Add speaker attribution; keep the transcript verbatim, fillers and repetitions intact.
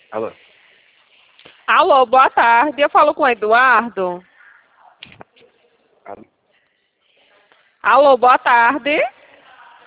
Speaker 1: Alô?
Speaker 2: Alô, boa tarde. Eu falo com o Eduardo.
Speaker 1: Alô?
Speaker 2: Alô, boa tarde.